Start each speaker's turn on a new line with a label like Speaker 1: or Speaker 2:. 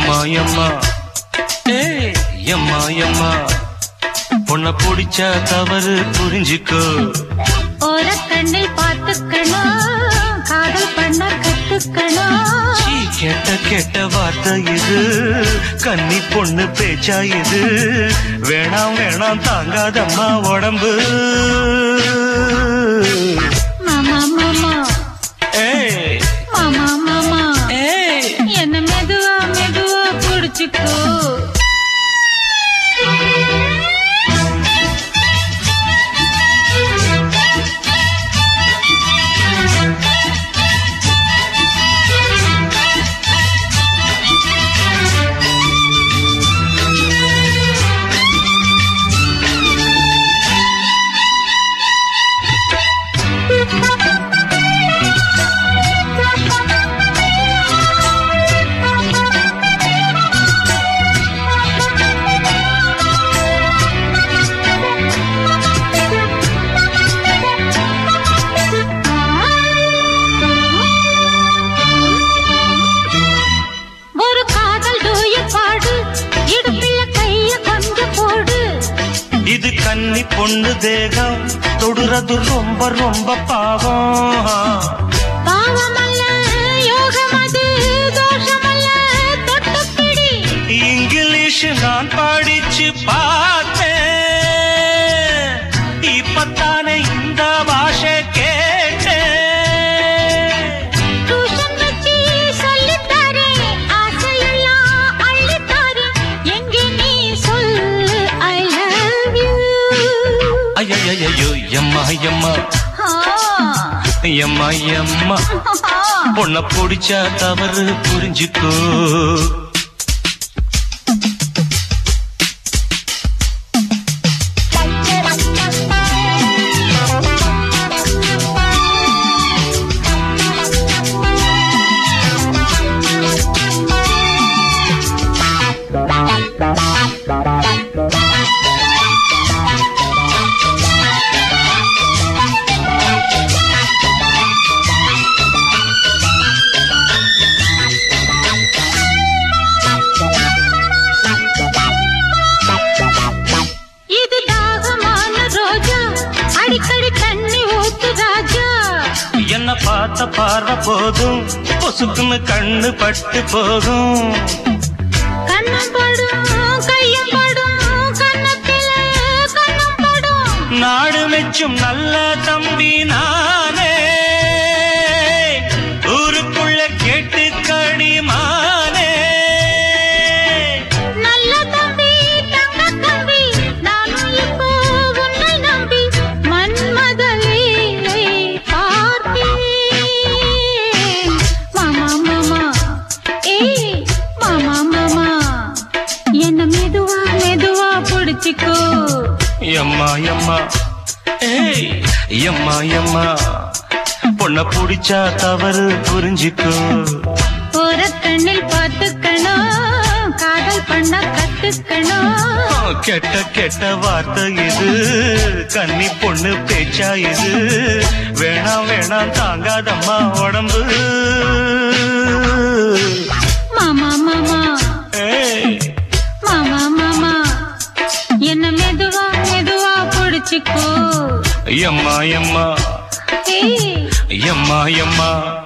Speaker 1: எம்மா எம்மா எம்மா எம்மா பொண்ண பிடிச்சா தவறு புரிஞ்சுக்கோ.
Speaker 2: ஒரு கண்ணில் பார்த்துக்கணும், காதல் பண்ண கத்துக்கணும்.
Speaker 1: கெட்ட கெட்ட வார்த்தை இது, கன்னி பொண்ணு பேச்சா இது. வேணாம் வேணாம் தாங்காதம்மா உடம்பு.
Speaker 2: மாமா மாமா மாமா மாமா என்ன மெதுவா மெதுவா புடிச்சுக்கோ.
Speaker 1: இது கன்னி பொண்ணு தேகம், தொடுறது ரொம்ப ரொம்ப பாவம்.
Speaker 2: பாவமல்ல யோகமது, தோஷமல்ல தொட்டுப்பிடி.
Speaker 1: இங்கிலீஷ் நான் படிச்சு பார்த்தேன், இப்பத்தானே இந்த பாஷை கேட்டேன்.
Speaker 2: டியூஷன் வச்சு சொல்லித்தாரே, ஆசையெல்லாம் அள்ளித்தாரே. எங்கே நீ சொல்லு ஐ லவ் யூ.
Speaker 1: ஐயோ எம்மா எம்மா எம்மா எம்மா பொண்ண பிடிச்சா தவறு புரிஞ்சுக்கோ. என்ன பார்த்த பார்வை போதும், பொசுக்குன்னு கண்ணு பட்டு போகும்.
Speaker 2: கண்ணம் படும் கையம் படும், கண்ணத்திலே கண்ணம் படும்.
Speaker 1: நாடு மெச்சும் நல்ல தம்பி நானே, ஊருக்குள்ள கேட்டு கடிமானே.
Speaker 2: நல்ல தம்பி தங்க தம்பி, நானும் இப்போ உன்னை நம்பி மன்மதலீலை பார்ப்பேன். மாமா மாமா மாமா மாமா என்ன மெதுவா மெதுவா பிடிச்சிக்கோ.
Speaker 1: எம்மா எம்மா எம்மா எம்மா பொண்ண பிடிச்சா தவறு புரிஞ்சுக்கோ.
Speaker 2: ஒரு கண்ணில் பார்த்துக்கணும், காதல் பண்ண கத்துக்கணும்.
Speaker 1: கெட்ட கெட்ட வார்த்தை இது, கன்னி பொண்ணு பேச்சா இது. வேணாம் வேணாம் தாங்காதம்மா உடம்பு.
Speaker 2: மாமா மாமா மாமா மாமா என்ன மெதுவா மெதுவா பிடிச்சிக்கோ.
Speaker 1: எம்மா எம்மா எம்மா எம்மா